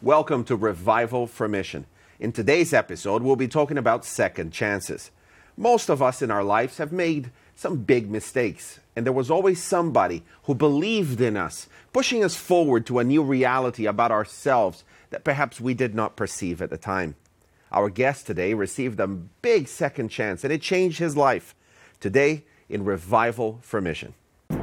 Welcome to Revival for Mission. In today's episode, we'll be talking about second chances. Most of us in our lives have made some big mistakes, and there was always somebody who believed in us, pushing us forward to a new reality about ourselves that perhaps we did not perceive at the time. Our guest today received a big second chance, and it changed his life. Today, in Revival for Mission.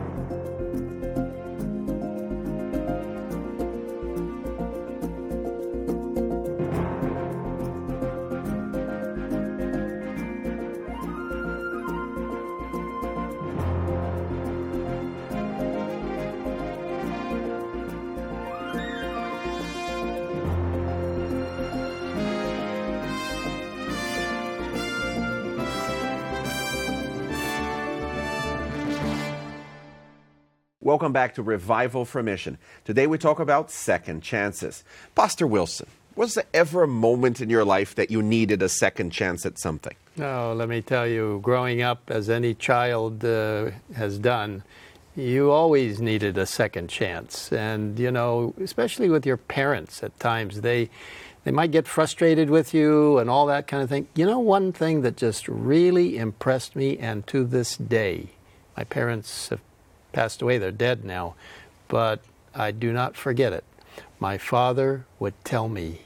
Welcome back to Revival for Mission. Today we talk about second chances. Pastor Wilson, was there ever a moment in your life that you needed a second chance at something? Oh, let me tell you, growing up as any child has done, you always needed a second chance. And, you know, especially with your parents at times, they might get frustrated with you and all that kind of thing. You know, one thing that just really impressed me, and to this day, my parents have passed away, they're dead now, but I do not forget it. My father would tell me,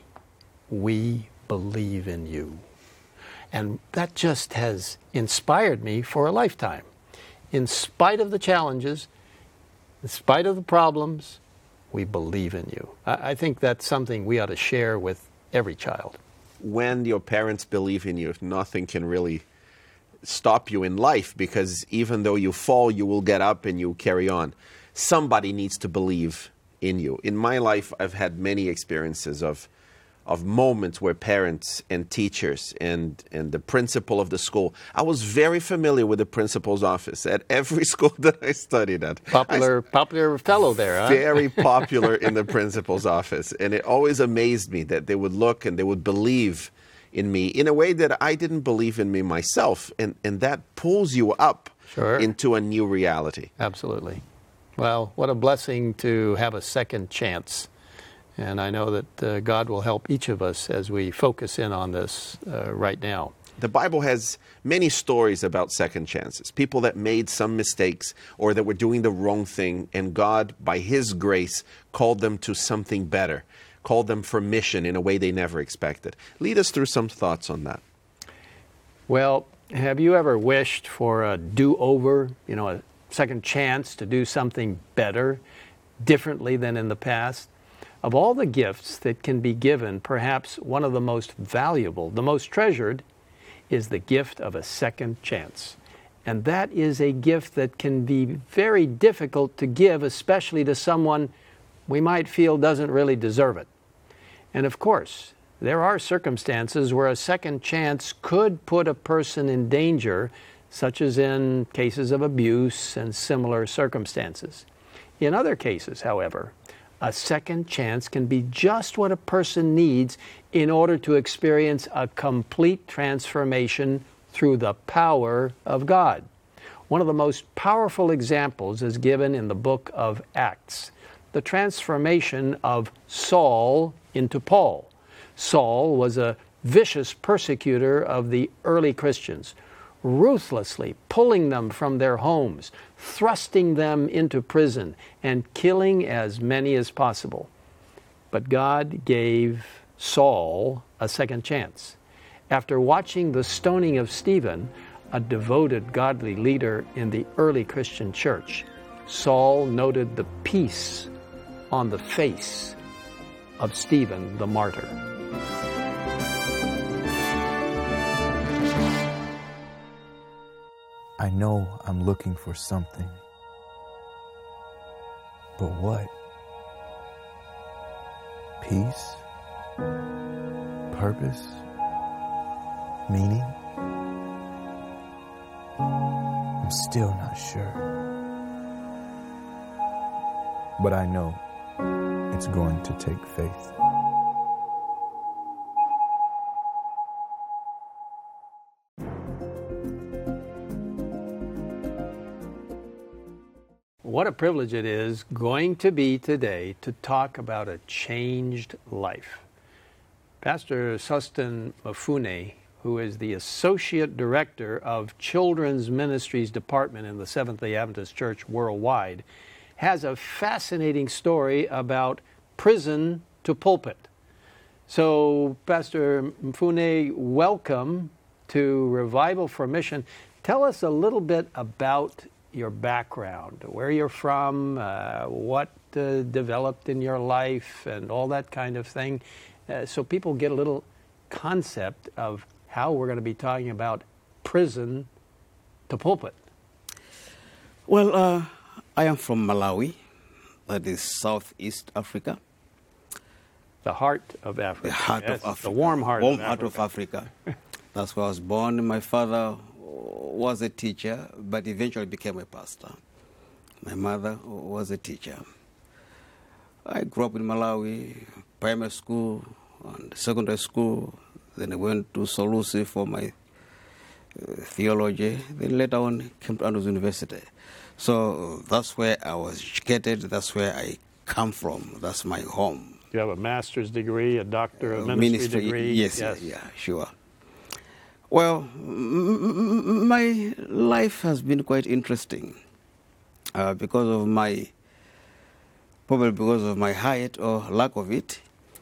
"We believe in you." And that just has inspired me for a lifetime. In spite of the challenges, in spite of the problems, we believe in you. I think that's something we ought to share with every child. When your parents believe in you, nothing can really stop you in life, because even though you fall, you will get up and you carry on. Somebody needs to believe in you. In my life, I've had many experiences of moments where parents and teachers and the principal of the school, I was very familiar with the principal's office at every school that I studied at. Popular fellow there, huh? Very popular in the principal's office. And it always amazed me that they would look and they would believe in me in a way that I didn't believe in me myself. And that pulls you up into a new reality. Absolutely. Well, what a blessing to have a second chance. And I know that God will help each of us as we focus in on this right now. The Bible has many stories about second chances. People that made some mistakes or that were doing the wrong thing, and God, by His grace, called them to something better, called them for mission in a way they never expected. Lead us through some thoughts on that. Well, have you ever wished for a do-over, a second chance to do something better, differently than in the past? Of all the gifts that can be given, perhaps one of the most valuable, the most treasured, is the gift of a second chance. And that is a gift that can be very difficult to give, especially to someone we might feel doesn't really deserve it. And of course, there are circumstances where a second chance could put a person in danger, such as in cases of abuse and similar circumstances. In other cases, however, a second chance can be just what a person needs in order to experience a complete transformation through the power of God. One of the most powerful examples is given in the book of Acts, the transformation of Saul into Paul. Saul was a vicious persecutor of the early Christians, ruthlessly pulling them from their homes, thrusting them into prison, and killing as many as possible. But God gave Saul a second chance. After watching the stoning of Stephen, a devoted, godly leader in the early Christian church, Saul noted the peace on the face of Stephen the martyr. I know I'm looking for something, but what? Peace? Purpose? Meaning? I'm still not sure. But I know it's going to take faith. What what a privilege it is going to be today to talk about a changed life. Pastor Sostin Mafune, who is the Associate Director of Children's Ministries Department in the Seventh-day Adventist Church worldwide, has a fascinating story about prison to pulpit. So, Pastor Mafune, welcome to Revival for Mission. Tell us a little bit about your background, where you're from, what developed in your life, and all that kind of thing, so people get a little concept of how we're going to be talking about prison to pulpit. Well, I am from Malawi, that is Southeast Africa. The heart of Africa. The heart yes, of Africa. The warm heart warm of Africa. Heart of Africa. That's where I was born. My father was a teacher, but eventually became a pastor. My mother was a teacher. I grew up in Malawi, primary school and secondary school. Then I went to Solusi for my theology. Then later on came to Andrews University. So that's where I was educated. That's where I come from. That's my home. You have a master's degree, a doctor of ministry degree. Yes, yeah, sure. Well, my life has been quite interesting probably because of my height or lack of it.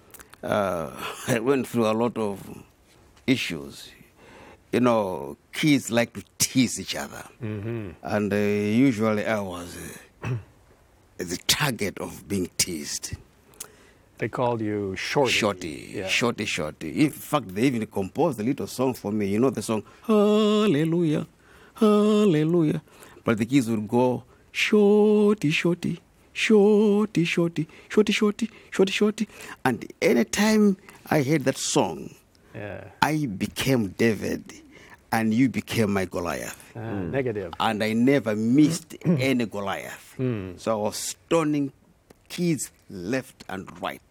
I went through a lot of issues. You know, kids like to tease each other. Mm-hmm. And usually I was the target of being teased. They called you Shorty. Shorty, yeah. Shorty. In fact, they even composed a little song for me. You know the song, Hallelujah, Hallelujah. But the kids would go, Shorty, Shorty, Shorty, Shorty, Shorty, Shorty, Shorty, Shorty. And anytime I heard that song, I became David, and you became my Goliath. Negative. And I never missed any Goliath. So I was stoning kids left and right.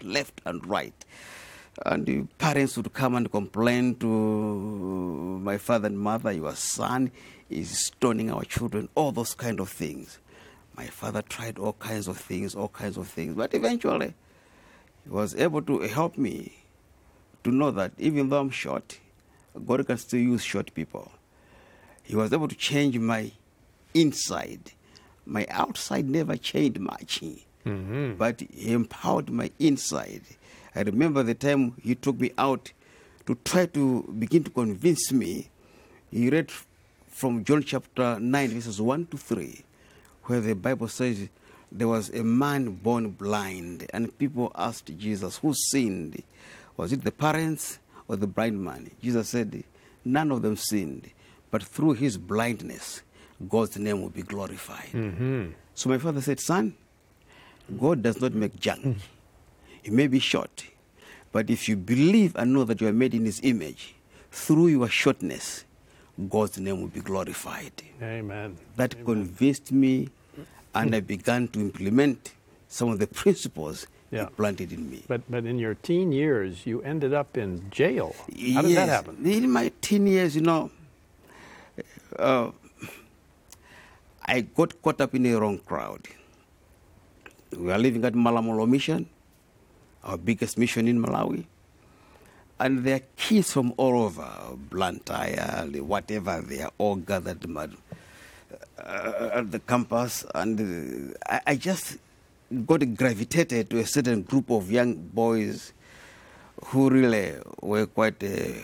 And the parents would come and complain to my father and mother, your son is stoning our children, all those kind of things. My father tried all kinds of things. But eventually, he was able to help me to know that even though I'm short, God can still use short people. He was able to change my inside. My outside never changed much. Mm-hmm. But he empowered my inside. I remember the time he took me out to try to begin to convince me. He read from John chapter 9, verses 1 to 3, where the Bible says there was a man born blind, and people asked Jesus, who sinned? Was it the parents or the blind man? Jesus said, none of them sinned, but through his blindness, God's name will be glorified. Mm-hmm. So my father said, son, God does not make junk. You may be short, but if you believe and know that you are made in his image, through your shortness, God's name will be glorified. Amen. That Amen. Convinced me, and I began to implement some of the principles he planted in me. But in your teen years, you ended up in jail. How did that happen? In my teen years, I got caught up in a wrong crowd. We were living at Malamolo Mission, our biggest mission in Malawi. And there are kids from all over, Blantyre, whatever, they are all gathered at the campus. And I just got gravitated to a certain group of young boys who really were quite a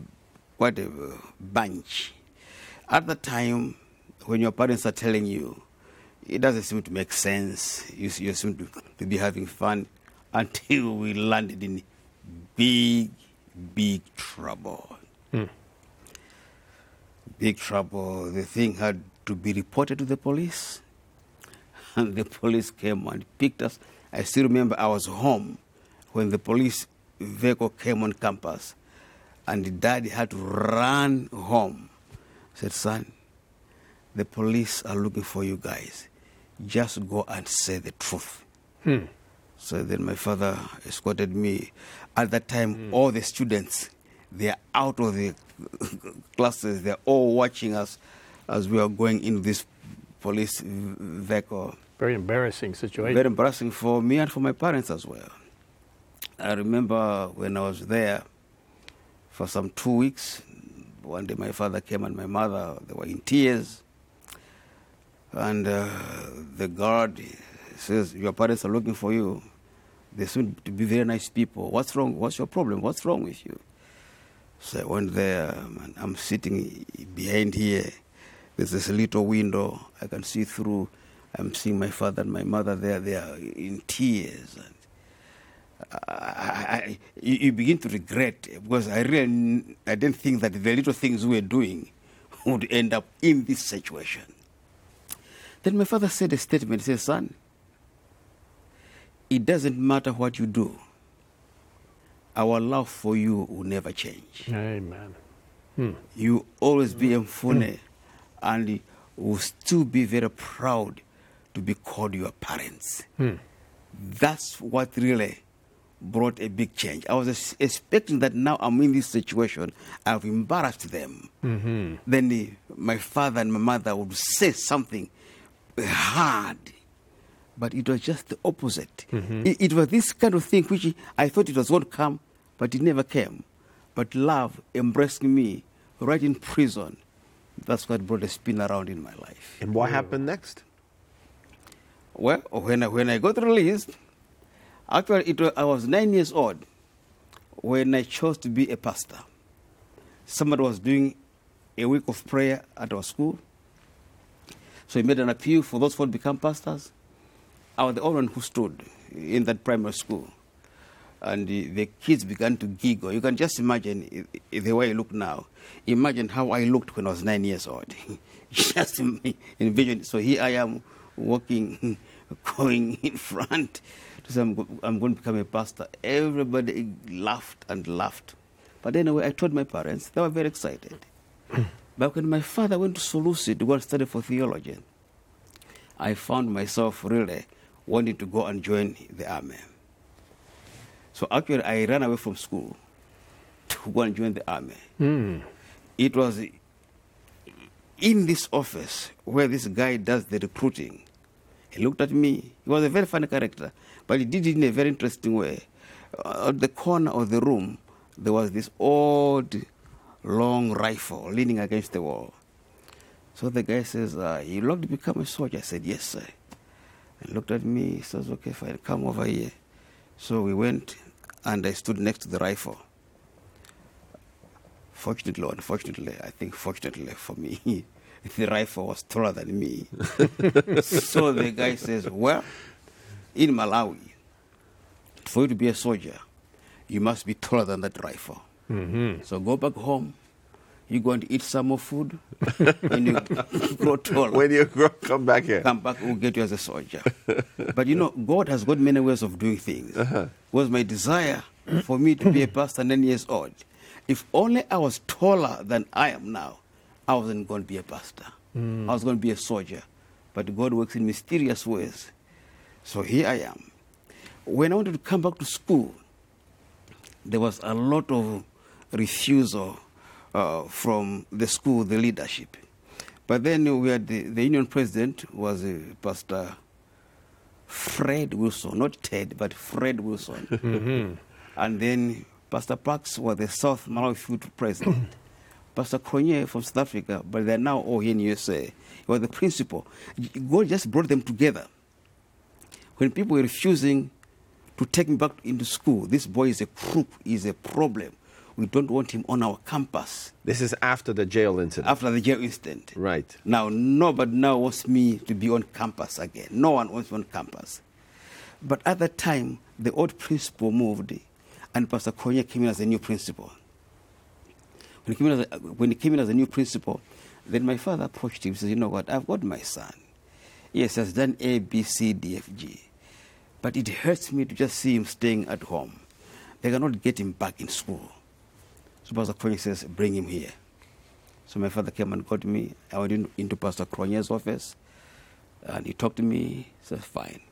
bunch. At the time, when your parents are telling you, it doesn't seem to make sense. You seem to be having fun until we landed in big trouble. Big trouble. The thing had to be reported to the police. And the police came and picked us. I still remember I was home when the police vehicle came on campus. And Daddy had to run home. Said, son, the police are looking for you guys. Just go and say the truth. So then my father escorted me. At that time, all the students, they are out of the classes. They're all watching us as we are going in this police vehicle. Very embarrassing situation. Very embarrassing for me and for my parents as well. I remember when I was there for some 2 weeks, one day my father came and my mother, they were in tears. And the guard says, your parents are looking for you. They seem to be very nice people. What's wrong? What's your problem? What's wrong with you? So I went there, and I'm sitting behind here. There's this little window I can see through. I'm seeing my father and my mother there. They are in tears. And you begin to regret, because I didn't think that the little things we were doing would end up in this situation. Then my father said a statement. He said, son, it doesn't matter what you do. Our love for you will never change. Amen. You always be Mfune, and will still be very proud to be called your parents. That's what really brought a big change. I was expecting that now I'm in this situation, I've embarrassed them. Then my father and my mother would say something hard. But it was just the opposite. It was this kind of thing which I thought it was going to come, but it never came. But love embracing me right in prison, that's what brought a spin around in my life. And what happened next? Well, when I got released, actually I was 9 years old when I chose to be a pastor. Somebody was doing a week of prayer at our school. So he made an appeal for those who would become pastors. I was the only one who stood in that primary school. And the kids began to giggle. You can just imagine the way I look now. Imagine how I looked when I was 9 years old. Just envision. So here I am walking, going in front to say, I'm going to become a pastor. Everybody laughed and laughed. But anyway, I told my parents. They were very excited. But when my father went to Solusi to go and study for theology, I found myself really wanting to go and join the army. So actually, I ran away from school to go and join the army. It was in this office where this guy does the recruiting. He looked at me. He was a very funny character, but he did it in a very interesting way. At the corner of the room, there was this old, long rifle leaning against the wall. So the guy says, you love to become a soldier? I said, yes, sir. He looked at me. He says, okay, fine, come over here. So we went, and I stood next to the rifle. Fortunately or unfortunately, I think fortunately for me, the rifle was taller than me. So the guy says, well, in Malawi, for you to be a soldier, you must be taller than that rifle. So go back home. You go and eat some more food. When you grow taller. When you come back here. Come back, we'll get you as a soldier. But you know, God has got many ways of doing things. It was my desire for me to be a pastor 9 years old. If only I was taller than I am now, I wasn't going to be a pastor. I was going to be a soldier. But God works in mysterious ways. So here I am. When I wanted to come back to school, there was a lot of refusal from the school, the leadership. But then we had the union president was Pastor Fred Wilson, not Ted, but Fred Wilson. And then Pastor Parks was the South Malawi Field president. Pastor Kronye from South Africa, but they're now all here in USA. He was the principal. God just brought them together. When people were refusing to take me back into school, this boy is a crook, is a problem. We don't want him on our campus. This is after the jail incident. After the jail incident. Right. Now, nobody now wants me to be on campus again. No one wants me on campus. But at that time, the old principal moved, and Pastor Konya came in as a new principal. When he came in as a new principal, then my father approached him and said, you know what, I've got my son. Yes, he has done A, B, C, D, F, G. But it hurts me to just see him staying at home. They cannot get him back in school. So Pastor Konya says, bring him here. So my father came and got me. I went into Pastor Konya's office, and he talked to me. He said, fine.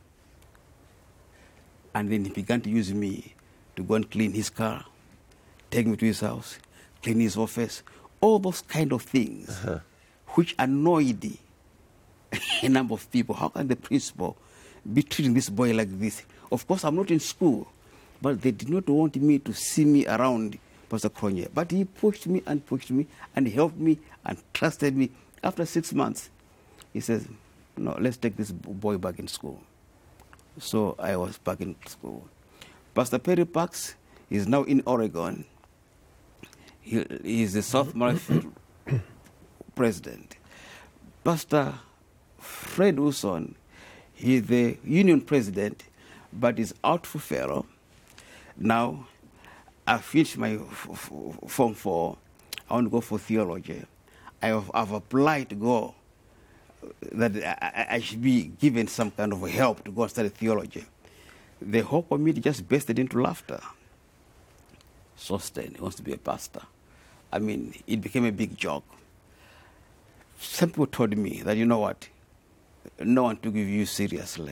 And then he began to use me to go and clean his car, take me to his house, clean his office, all those kind of things which annoyed a number of people. How can the principal be treating this boy like this? Of course, I'm not in school, but they did not want me to see me around Pastor Cronje. But he pushed me and helped me and trusted me. After 6 months, he says, no, let's take this boy back in school. So I was back in school. Pastor Perry Parks is now in Oregon. He is the South Malawi president. Pastor Fred Wilson, he is the union president, but is out for fellow. Now, I finished my Form 4. I want to go for theology. I've applied to go, that I should be given some kind of help to go and study theology. The whole committee just bursted into laughter. Sosten, he wants to be a pastor. I mean, it became a big joke. Some people told me that, you know what, no one took you seriously.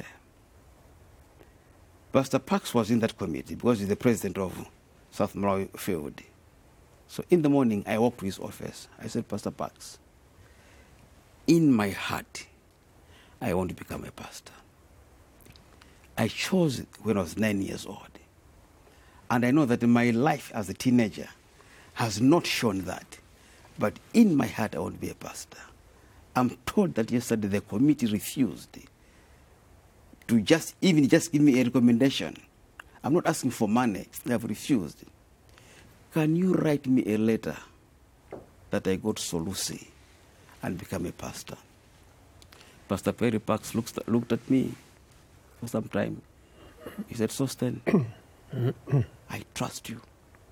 Pastor Parks was in that committee because he's the president of South Malawi Field. So in the morning, I walked to his office. I said, Pastor Parks, in my heart, I want to become a pastor. I chose it when I was 9 years old. And I know that my life as a teenager has not shown that. But in my heart, I want to be a pastor. I'm told that yesterday the committee refused to just give me a recommendation. I'm not asking for money. They have refused. Can you write me a letter that I go to Solusi and become a pastor? Pastor Perry Parks looked at me for some time. He said, Sosten, I trust you.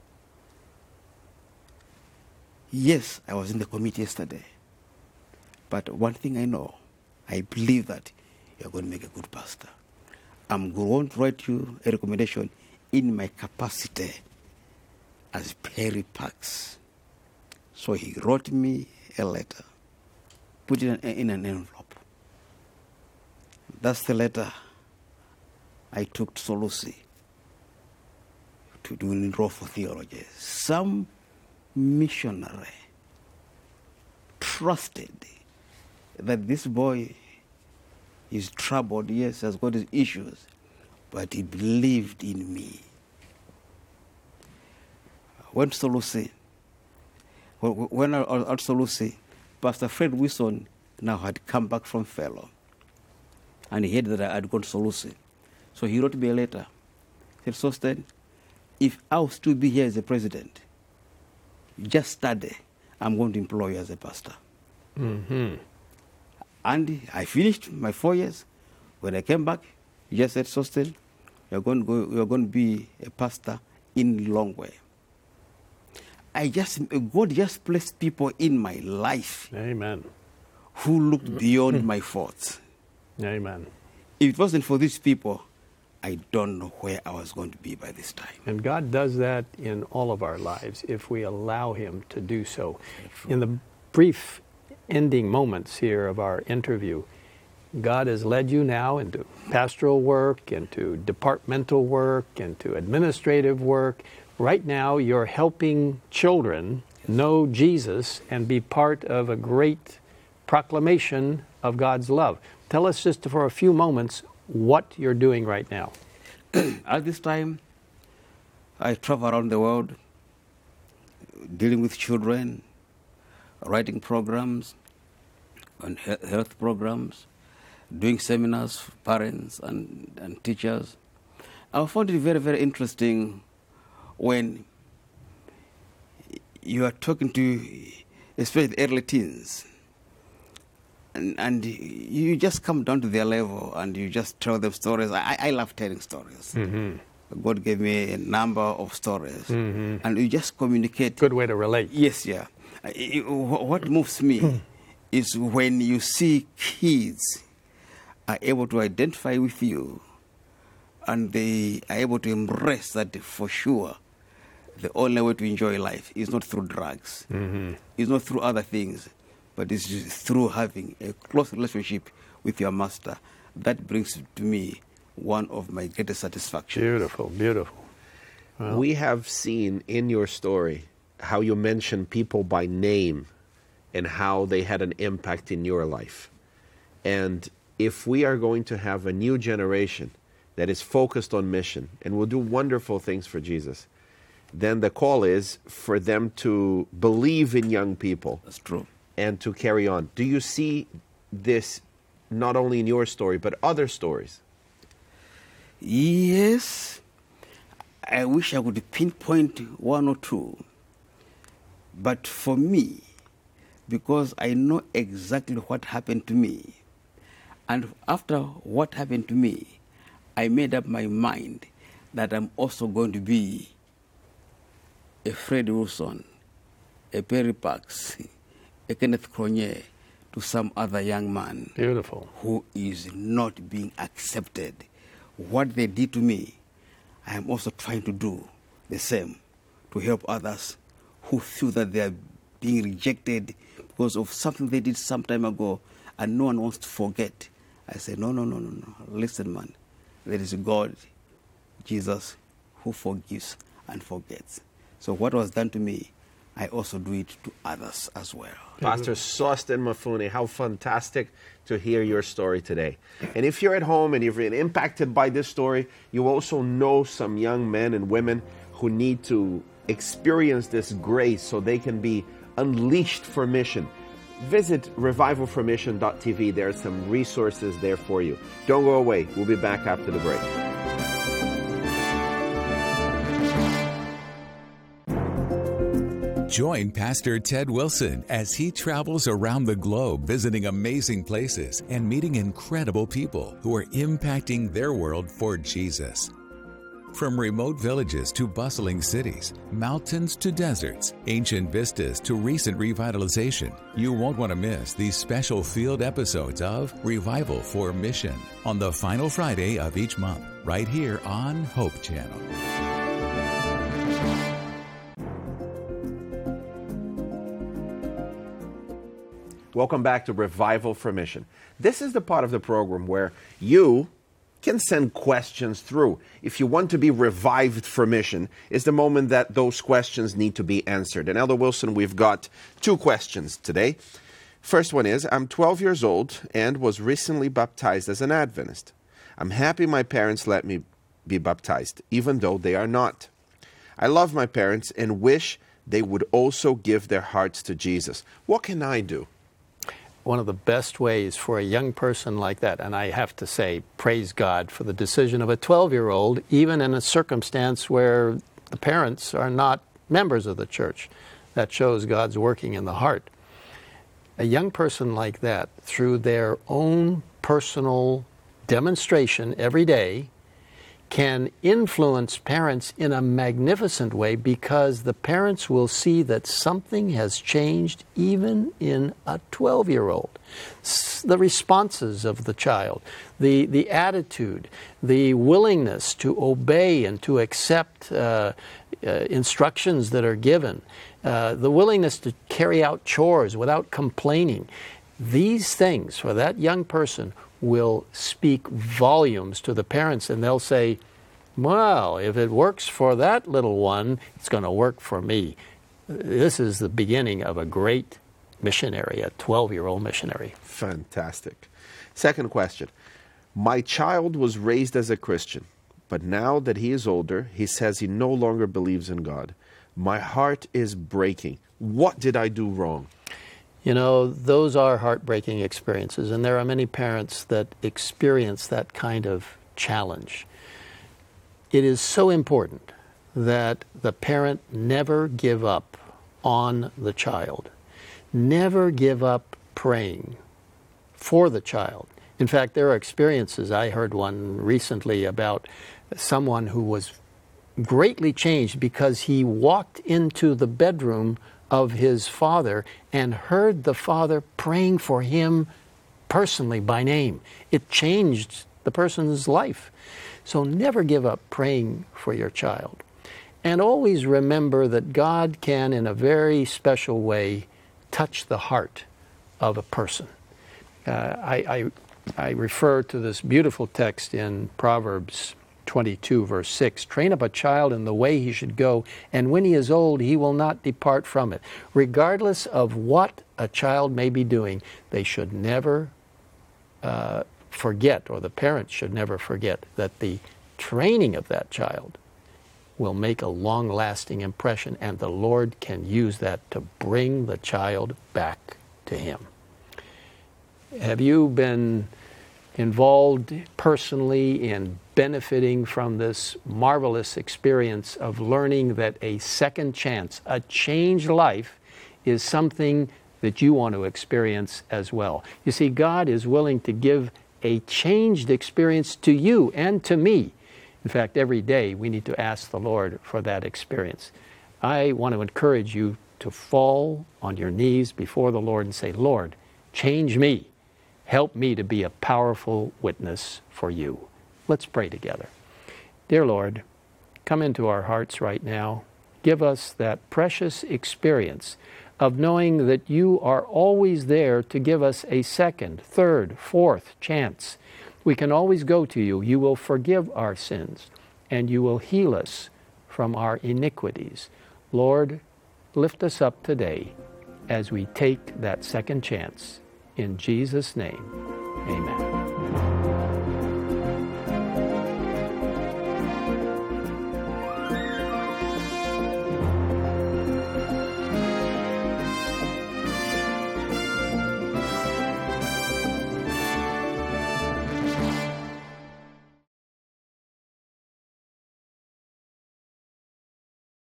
Yes, I was in the committee yesterday. But one thing I know, I believe that you're going to make a good pastor. I'm going to write you a recommendation in my capacity as Perry Parks. So he wrote me a letter, put it in an envelope. That's the letter I took to Solusi to do enroll for theology. Some missionary trusted that this boy is troubled, yes, has got his issues, but he believed in me. When Solusi, when I was at Solusi, Pastor Fred Wilson now had come back from fellow, and he heard that I had gone to Solusi. So he wrote me a letter. He said, Sosten, if I was to be here as a president, just study, I'm going to employ you as a pastor. Mm-hmm. And I finished my 4 years. When I came back, he just said, Sosten, you're going to be a pastor in Lilongwe. God just placed people in my life. Amen. Who looked beyond my faults. Amen. If it wasn't for these people, I don't know where I was going to be by this time. And God does that in all of our lives if we allow Him to do so. In the brief ending moments here of our interview, God has led you now into pastoral work, into departmental work, into administrative work. Right now, you're helping children know Jesus and be part of a great proclamation of God's love. Tell us just for a few moments what you're doing right now. At this time, I travel around the world, dealing with children, writing programs, and health programs, doing seminars for parents and teachers. I found it very, very interesting when you are talking to, especially the early teens, and you just come down to their level and you just tell them stories. I love telling stories. Mm-hmm. God gave me a number of stories, Mm-hmm. and you just communicate. Good way to relate. Yes, yeah. What moves me is when you see kids are able to identify with you and they are able to embrace that for sure the only way to enjoy life is not through drugs, it's not through other things, but it's just through having a close relationship with your master. That brings to me one of my greatest satisfactions. Beautiful, beautiful. Well, We have seen in your story how you mention people by name and how they had an impact in your life. And if we are going to have a new generation that is focused on mission and will do wonderful things for Jesus, then the call is for them to believe in young people. That's true. And to carry on. Do you see this not only in your story, but other stories? Yes. I wish I could pinpoint one or two. But for me, because I know exactly what happened to me, and after what happened to me, I made up my mind that I'm also going to be a Fred Wilson, a Perry Parks, a Kenneth Cronje to some other young man. Beautiful. Who is not being accepted. What they did to me, I am also trying to do the same to help others who feel that they are being rejected because of something they did some time ago and no one wants to forget. I say, no. Listen, man. There is a God, Jesus, who forgives and forgets. So what was done to me, I also do it to others as well. Pastor Sostin Mafune, how fantastic to hear your story today. And if you're at home and you've been impacted by this story, you also know some young men and women who need to experience this grace so they can be unleashed for mission. Visit revivalformission.tv. There are some resources there for you. Don't go away. We'll be back after the break. Join Pastor Ted Wilson as he travels around the globe visiting amazing places and meeting incredible people who are impacting their world for Jesus. From remote villages to bustling cities, mountains to deserts, ancient vistas to recent revitalization, you won't want to miss these special field episodes of Revival for Mission on the final Friday of each month, right here on Hope Channel. Welcome back to Revival for Mission. This is the part of the program where you can send questions through. If you want to be revived for mission, is the moment that those questions need to be answered. And Elder Wilson, we've got two questions today. First one is, I'm 12 years old and was recently baptized as an Adventist. I'm happy my parents let me be baptized, even though they are not. I love my parents and wish they would also give their hearts to Jesus. What can I do? One of the best ways for a young person like that, and I have to say, praise God for the decision of a 12-year-old, even in a circumstance where the parents are not members of the church. That shows God's working in the heart. A young person like that, through their own personal demonstration every day, can influence parents in a magnificent way because the parents will see that something has changed even in a 12-year-old. The responses of the child, the attitude, the willingness to obey and to accept instructions that are given, the willingness to carry out chores without complaining. These things, for that young person, will speak volumes to the parents, and they'll say, well, if it works for that little one, it's going to work for me. This is the beginning of a great missionary, a 12-year-old missionary. Fantastic. Second question. My child was raised as a Christian, but now that he is older, he says he no longer believes in God. My heart is breaking. What did I do wrong? You know, those are heartbreaking experiences, and there are many parents that experience that kind of challenge. It is so important that the parent never give up on the child. Never give up praying for the child. In fact, there are experiences. I heard one recently about someone who was greatly changed because he walked into the bedroom of his father and heard the father praying for him personally by name. It changed the person's life. So never give up praying for your child. And always remember that God can, in a very special way, touch the heart of a person. I refer to this beautiful text in Proverbs 22, verse 6. Train up a child in the way he should go, and when he is old, he will not depart from it. Regardless of what a child may be doing, they should never forget, or the parents should never forget, that the training of that child will make a long-lasting impression, and the Lord can use that to bring the child back to Him. Have you been involved personally in benefiting from this marvelous experience of learning that a second chance, a changed life, is something that you want to experience as well? You see, God is willing to give a changed experience to you and to me. In fact, every day we need to ask the Lord for that experience. I want to encourage you to fall on your knees before the Lord and say, Lord, change me. Help me to be a powerful witness for you. Let's pray together. Dear Lord, come into our hearts right now. Give us that precious experience of knowing that you are always there to give us a second, third, fourth chance. We can always go to you. You will forgive our sins, and you will heal us from our iniquities. Lord, lift us up today as we take that second chance. In Jesus' name, amen.